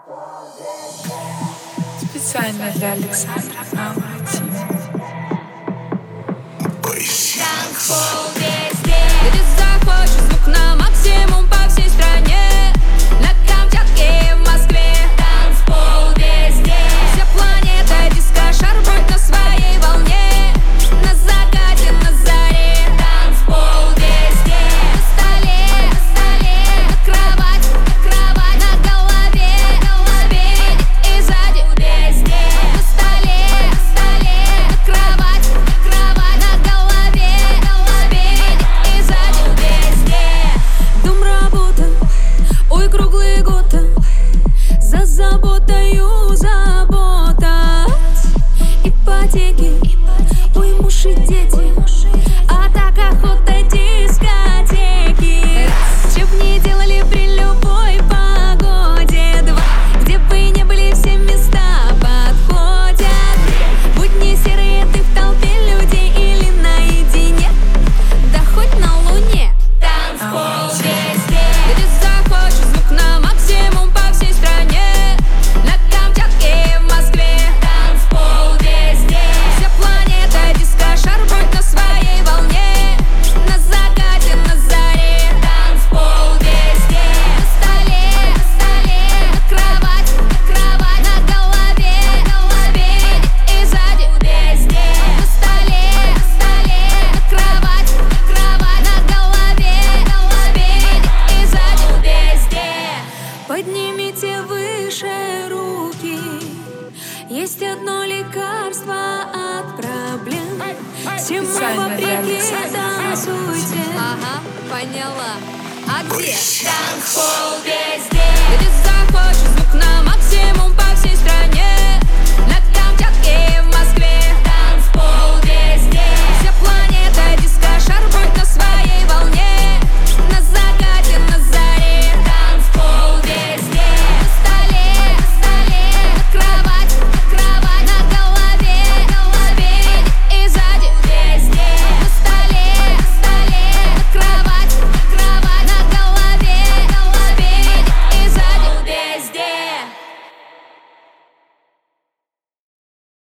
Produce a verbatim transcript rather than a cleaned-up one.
Специально для Александра Амратина. Танцпол везде, где захочешь, звук на максимум по всей стране. На Камчатке и в Москве. Танцпол везде, вся планета диско-шар будет на своей волне. На закате, на заре. Танцпол везде, на столе, на столе, на кровать, на кровать, на голове, на голове и сзади. Везде, на столе, на столе, на кровать, на кровать, на голове, на голове и сзади. Везде. Дом, работа, ой, круглый год. За заботою забота. Ипотеки, ой, муж и дети. А так охота дискотеки. Че б не делали при любой погоде. Два, где бы не были, все места подходят. Будни серые, ты в толпе людей или наедине, да хоть на луне. Танцпол везде, где захочешь, звук на максимум по всей стране. На Камчатке и в Москве. Танцпол везде, вся планета диско-шар будет на своей волне. На закате, на заре. Танцпол везде, на столе, на столе, на кровать, на кровать, на голове, на голове и сзади. Везде, на столе, на столе, на кровать, на кровать, на голове, на голове и сзади. Везде. Поднимите выше руки. Есть одно лекарство от проблем. Всему Специально для вопреки Александра танцуйте. Ага, поняла. А где? Танцпол.